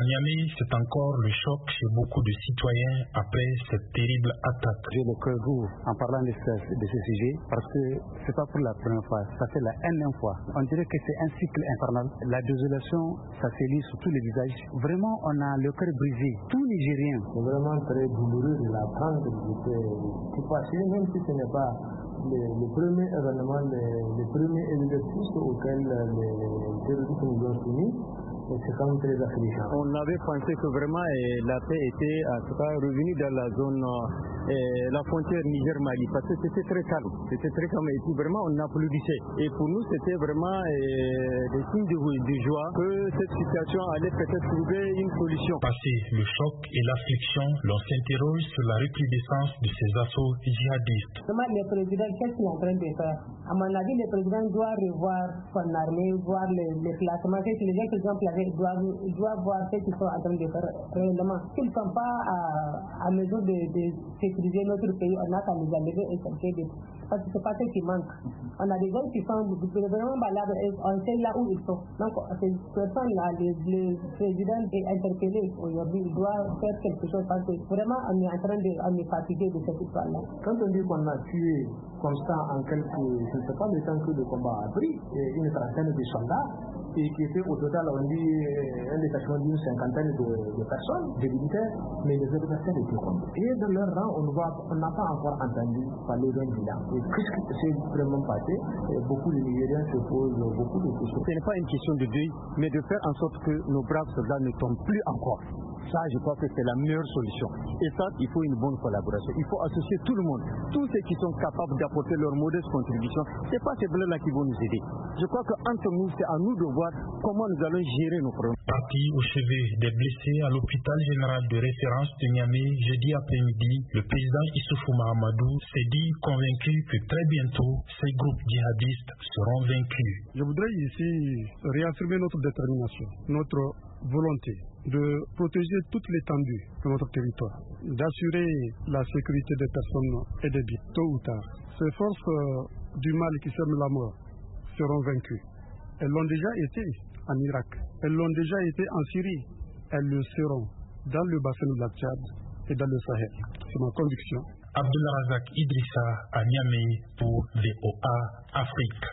Niamey, c'est encore le choc chez beaucoup de citoyens après cette terrible attaque. J'ai le cœur lourd en parlant de ce sujet parce que c'est pas pour la première fois, ça fait la énième fois. On dirait que c'est un cycle infernal. La désolation, ça se lit sur tous les visages. Vraiment, on a le cœur brisé. Tout Nigérien. C'est vraiment très douloureux de l'apprendre que c'est passé, même si ce n'est pas le premier événement, le premier exercice auquel les terroristes nous ont soumis. C'est quand même très affligeant. On avait pensé que vraiment la paix était en tout cas revenue dans la zone, la frontière Niger-Mali, parce que c'était très calme. C'était très calme et puis vraiment on applaudissait. Et pour nous c'était vraiment des signes de joie que cette situation allait peut-être trouver une solution. Passé le choc et l'affliction, l'on s'interroge sur la recrudescence de ces assauts djihadistes. Comment le président, qu'est-ce qu'il est en train de faire? À mon avis, le président doit revoir son armée, voir les placements. Les gens, par exemple, doivent voir ce qu'ils sont en train de faire réellement. S'ils ne sont pas à mesure de sécuriser notre pays, on a qu'à les enlever et chercher des... Parce que ce n'est pas ce qui manque. On a des gens qui sont vraiment valables et on sait là où ils sont. Donc, ces personnes-là, le président est interpellé aujourd'hui. Il doit faire quelque chose parce que vraiment, on est en train de fatiguer de cette histoire-là. Quand on dit qu'on a tué comme ça en quelques... Je ne sais pas le temps que le combat a pris, une trentaine de soldats, et qui était au total, on dit, un détachement d'une cinquantaine de personnes, des militaires, mais les adversaires étaient comptés. Et dans leur rang, on n'a pas encore entendu parler d'un bilan. Et qu'est-ce qui s'est vraiment passé? Beaucoup de Nigériens se posent beaucoup de questions. Ce n'est pas une question de deuil, mais de faire en sorte que nos braves soldats ne tombent plus encore. Ça, je crois que c'est la meilleure solution. Et ça, il faut une bonne collaboration. Il faut associer tout le monde. Tous ceux qui sont capables d'apporter leur modeste contribution. Ce n'est pas ces bleus-là qui vont nous aider. Je crois qu'entre nous, c'est à nous de voir comment nous allons gérer nos problèmes. Parti au chevet des blessés à l'hôpital général de référence de Niamey, jeudi après-midi, le président Issoufou Mahamadou s'est dit convaincu que très bientôt, ces groupes djihadistes seront vaincus. Je voudrais ici réaffirmer notre détermination, notre volonté de protéger toute l'étendue de notre territoire, d'assurer la sécurité des personnes et des biens. Tôt ou tard, ces forces du mal qui sèment la mort seront vaincues. Elles l'ont déjà été en Irak, elles l'ont déjà été en Syrie, elles le seront dans le bassin de la Tchad et dans le Sahel. C'est ma conviction. Abdullah Razak Idrissa à Niamey pour VOA Afrique.